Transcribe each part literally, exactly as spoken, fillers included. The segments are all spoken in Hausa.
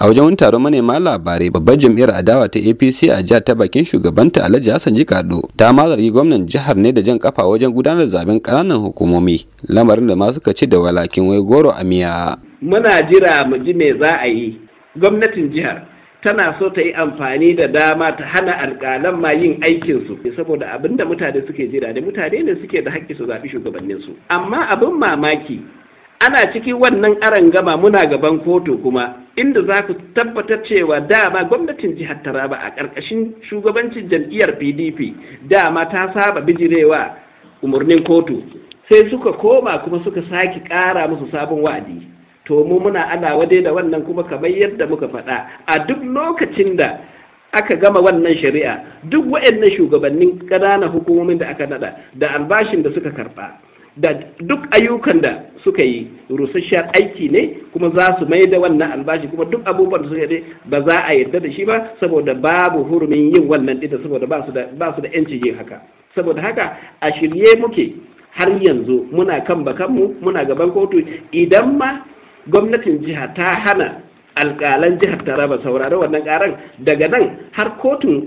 a wajen wani taron manema labarai babbar jam'iyyar adawa ta A P C a jihar ta bakin shugabanta Alhaji Hassan Jikado ta ma zargi gwamnan jihar ne da jan kafa wajen gudanar zaben ƙananan hukumomi, lamarin da ma suka ci da walakin wai goro a miya. Muna jira mu ji me za a yi. Gwamnatin jihar tana so ta yi amfani da dama ta hana alƙalan ma yin aikinsu saboda abin da mutane suke jira da mutane ne suke da haƙƙi su zaɓi shugabanninsu. Amma abin mamaki ana cikin wannan arangama muna gaban kotu kuma inda za ku tabbatar cewa dama gwamnatin jihar Taraba a ƙarƙashin shugabancin jam'iyyar P D P dama ta saba bijirewa umarnin kotu sai suka koma kuma suka sake ƙara musu sabon wa'adi. To mu muna ana wade da wannan kuma kamar yadda muka faɗa a duk lokacin da aka gama wannan shari'a duk waɗannan shugabannin ƙananan hukumomin da aka nada da albashin da suka karɓa da duk ayyukan da suka yi rusasshen aiki ne kuma za su mai da wannan albashi kuma duk abubuwan da suka yi ba za a yarda da shi ba saboda babu hurumin yin wannan ɗin saboda ba su da ba su da yanci yin haka. Saboda haka a shirye muke har yanzu muna kan bakanmu muna gaban kotu idan ma gwamnatin jiha ta hana alƙalan jihar Taraba saurari wannan ƙaran daga nan har kotun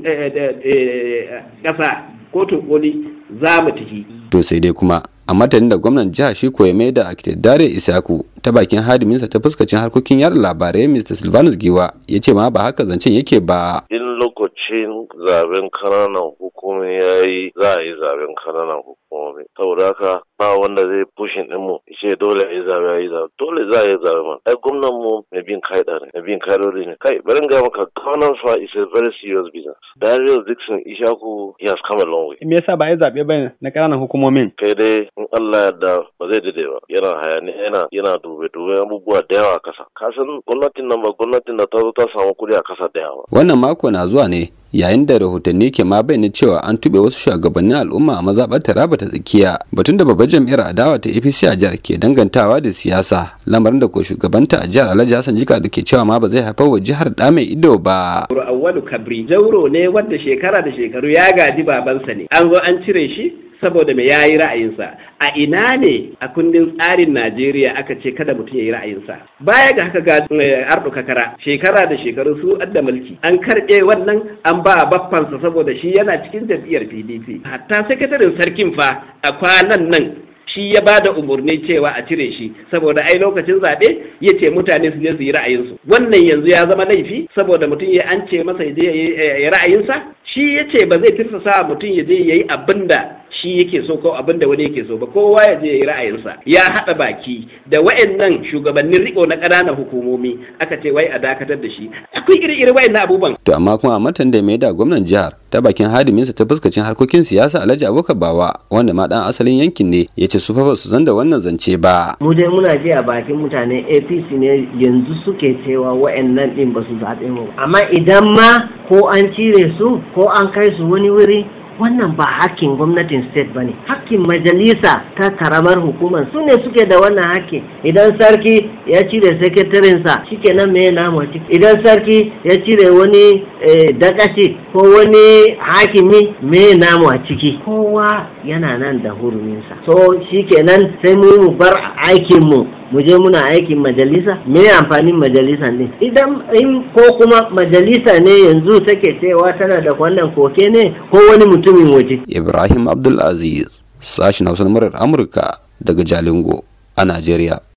ƙasa kotun koli za mu tafi. To sai dai kuma a matanin da gwamnan jihar shi koya mai da Dare Isaku ta bakin hadiminsa ta fuskacin harkokin yada labarai Mister Silvanus Giwa ya ce ma ba haka zancen yake ba. In lokacin zaben kananan hukumomi ya yi za a yi zaben kananan hukumomi saboda haka ba wanda zai pushin din mu ce dole a yi zabe a yi zabe dole za a yi zabe ma ai gwamnan mu mai bin kaida ne mai bin kaidodi ne kai bari ga maka governance fa is a very serious business. Darius Dixon Ishaku he has come a long way. Me yasa ba yi zabe ba na kananan hukumomin? Kai dai in Allah yarda ba zai dade ba yana hayani yana yana dube dube abubuwa da yawa a kasa kasan gwamnatin nan ba gwamnatin da ta zo ta samu kudi a kasa da yawa. Wannan mako na zuwa ne yayin da rahotanni ke ma bayyana cewa an tube wasu shugabannin al'umma a mazaɓar Taraba ta tsakiya batun da babbar jam'iyyar adawa ta A P C a jihar ke dangantawa da siyasa lamarin da ko shugabanta a jihar Alhaji Hassan Jikado ke cewa ma ba zai haifar wa jihar da mai ido ba. Awwalu Kabri Jauro ne wanda shekara da shekaru ya gaji babansa ne an zo an cire shi saboda me yayi ra'ayinsa a ina ne a kundin tsarin Najeriya aka ce kada mutum yayi ra'ayinsa baya ga haka ga Ardo Kakara shekara da shekaru su adda mulki an karbe wannan an ba baffansa saboda shi yana cikin jam'iyyar P D P hatta sakataren sarkin fa a kwanan nan shi ya ba da umarni cewa a cire shi saboda ai lokacin zaɓe ya ce mutane su je su yi ra'ayinsu wannan yanzu ya zama laifi saboda mutum ya an ce masa ya je ya yi ra'ayinsa shi ya ce ba zai tirsasa mutum ya je ya yi abin da shi yake so ko abin da wani yake so ba kowa ya je ya yi ra'ayinsa ya haɗa baki da wa'annan shugabannin riko na ƙananan hukumomi aka ce wai a dakatar da shi akwai iri-iri wa'annan abubuwan. To amma kuma a matan da mai da gwamnan jihar ta bakin hadiminsa ta fuskacin harkokin siyasa Alhaji Abubakar Bawa wanda ma dan asalin yankin ne ya ce su fa ba su san da wannan zance ba. Mu dai muna ji a bakin mutane A P C ne yanzu suke cewa wa'annan din ba su zaɓe mu amma idan ma ko an cire su ko an kai su wani wuri wannan ba hakkin gwamnatin state ba ne hakkin majalisa ta karamar hukumar su ne suke da wannan hakki idan sarki ya cire sakatarinsa shikenan me namu ciki idan sarki ya cire wani dakashi ko wani hakimi me namu a ciki kowa yana nan da huruminsa so shikenan sai mu bar aikin mu mu je muna aikin majalisa me amfanin majalisa ne idan in ko kuma majalisa ne yanzu take cewa tana da wannan koke ne ko wani mutumin waje. Ibrahim Abdulaziz sashin Hausa na murar Amurka daga Jalingo a Najeriya.